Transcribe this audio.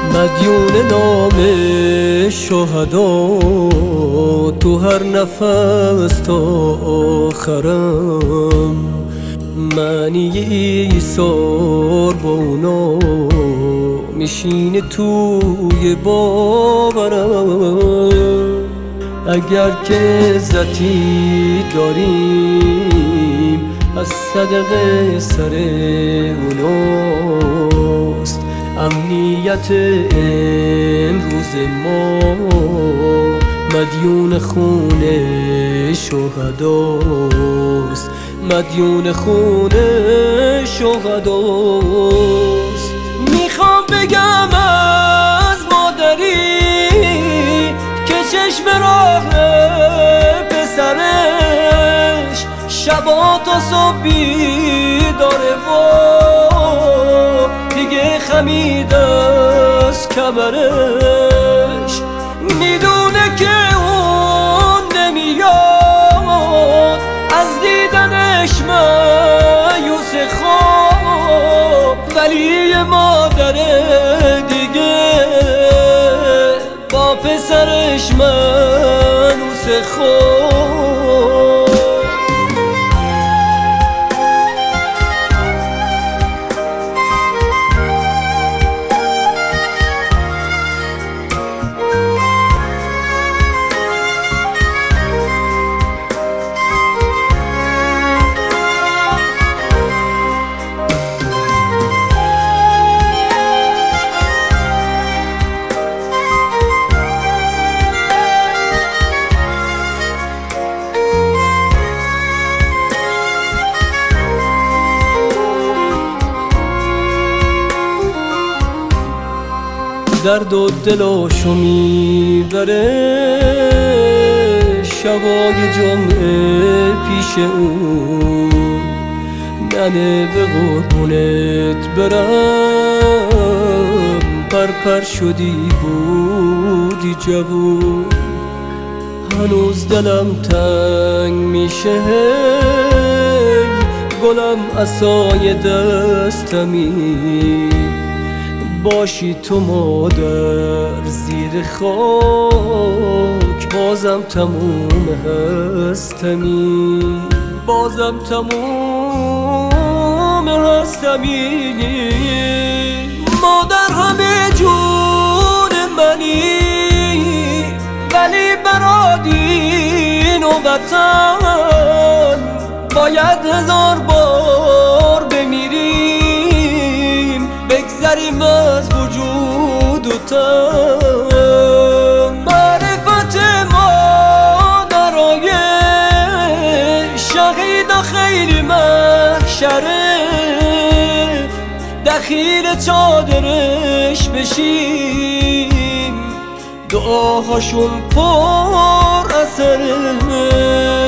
مدیون نام شهدا تو هر نفس تا آخرم، معنی ایثار با اونا میشینه توی باورم. اگر که عزتی داریم از صدقه سر اوناست، امنیت امروز ما مدیون خون شهداست، مدیون خون شهداست. میخوام بگم از مادری که چشم راه پسرش شبا تا صبح بیداره و دیگه خمید از کمرش، میدونه که اون نمیاد از دیدنش مایوس خواب، ولی مادر دیگه با پسرش مانوس خواب. درد و دلاشو میبره شبای جمعه پیش اون، ننه به قربونت برم پرپر شدی بودی جوون، هنوز دلم تنگ میشه گلم عصای دستمی، باشی تو مادر زیر خاک بازم تموم هستمی، بازم تموم هستمی. مادر همه جون منی ولی برا دین و وطن باید 1000 بار بمیریم بگذریم از وجود و تن. معرفت مادرای شهید خیلی محشره، دخیل چادرش بشیم دعاهاشون پر اثره.